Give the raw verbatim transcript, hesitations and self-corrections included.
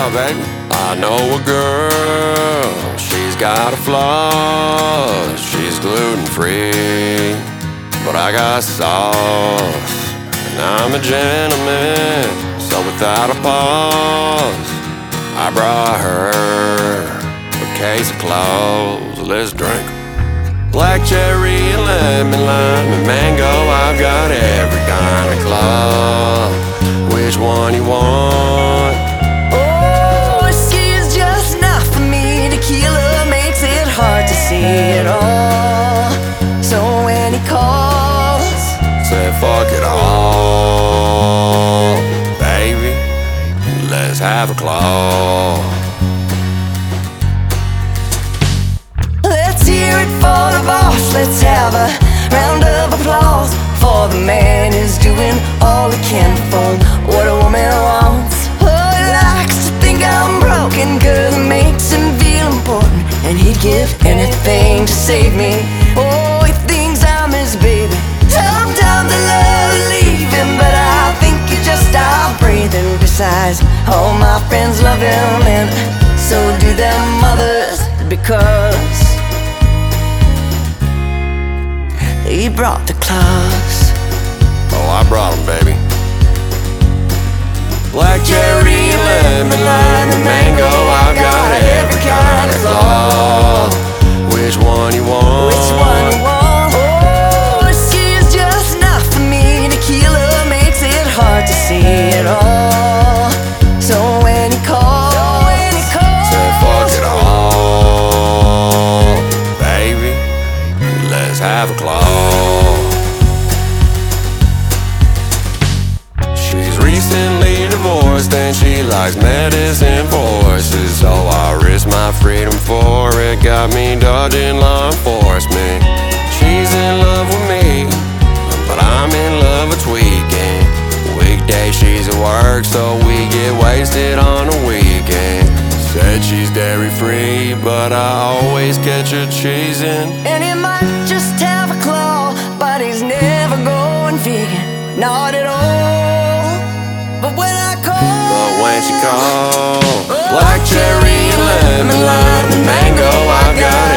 are, baby. I know a girl, she's got a flaw. She's gluten-free, but I got sauce. And I'm a gentleman, so without a pause, I brought her a case of clothes. Let's drink. Black cherry and lemon, lime and mango. I've got every kind of club. Which one you want? Oh, she's just not for me. Tequila makes it hard to see it all. So when he calls, say fuck it all, baby, let's have a claw. Let's hear it for the boss. Let's have a round of applause for the man who's doing all he can for what a woman wants. Oh, he likes to think I'm broken, cause it makes him feel important, and he'd give anything to save me. Oh, he thinks I'm his baby. Sometimes I love to leave him, but I think he just stopped breathing. Besides, all my friends love him, and so do their mothers, because he brought the claws. Oh, I brought them, baby. Black cherry, lemon, lime, and mango. I've got every kind of claw. Which one you want? Which one you want? Oh, she's just not for me. Tequila makes it hard to see it all. So when he calls, so when he calls, say fuck it all, baby, let's have a claw. She's recently divorced and she likes medicine for horses, so I risk my freedom for it. Got me dodging law enforcement. She's in love with me, but I'm in love with tweaking. Weekday she's at work, so we get wasted on a weekend. Said she's dairy free, but I always catch her cheesing. and he might just have a claw, but he's never going vegan, not at all. But when I call, But when she calls, black cherry, lemon, lime, and mango, I've got